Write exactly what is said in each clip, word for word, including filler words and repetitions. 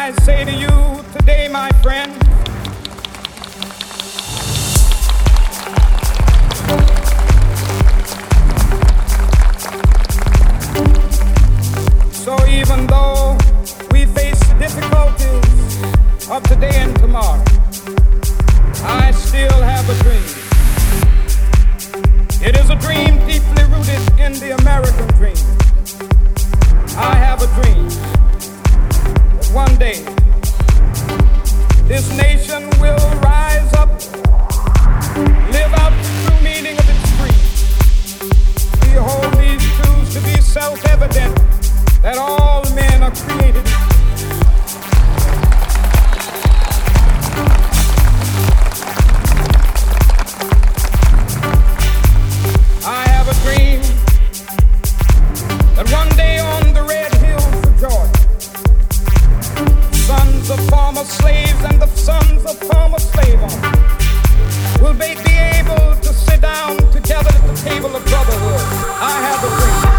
I say to you today, my friend, so even though we face difficulties of today and tomorrow, I still have a dream. It is a dream deeply rooted in the American dream. I have a dream that one day this nation will rise up, live out the true meaning of its creed. We hold these truths to be self-evident, that all men are created equal. I have a dream that one day on the red hills of Georgia, sons of former slaves and the sons of former slave owners will be be able to sit down together at the table of brotherhood. I have a dream.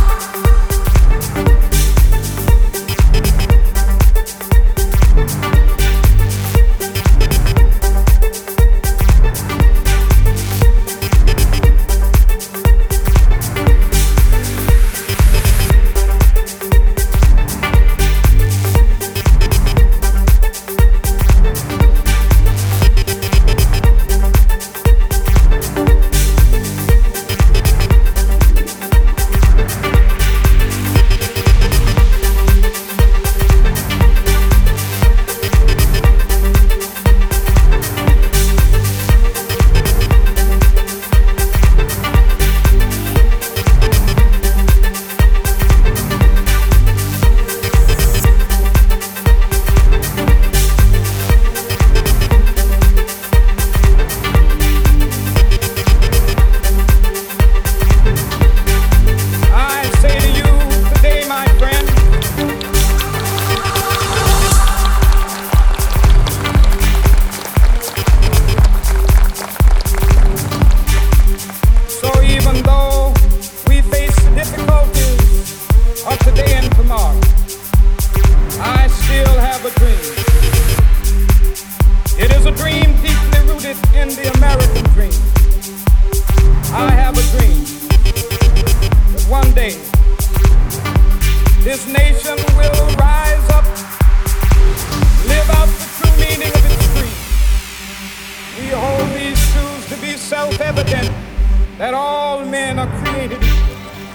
This nation will rise up, live out the true meaning of its creed. We hold these truths to be self-evident, that all men are created equal.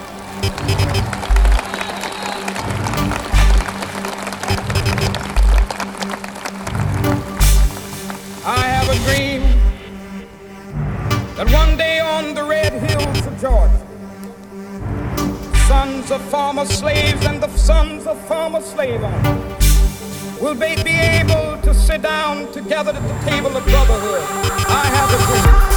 I have a dream that one day on the red hills of Georgia, sons of former slaves and the sons of former slave owners will be be able to sit down together at the table of brotherhood. I have a dream.